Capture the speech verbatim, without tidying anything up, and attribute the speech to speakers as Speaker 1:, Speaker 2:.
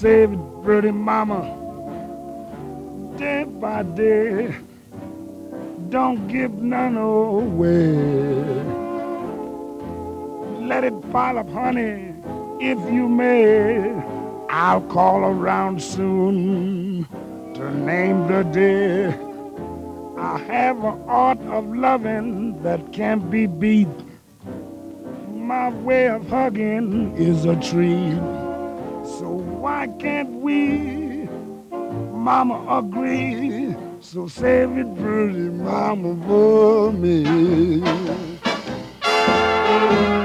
Speaker 1: save it, pretty mama, day by day. Don't give none away. Let it pile up, honey, if you may. I'll call around soon to name the day. I have an art of loving that can't be beat. My way of hugging is a treat. So why can't we, mama, agree? So save it, pretty mama, for me.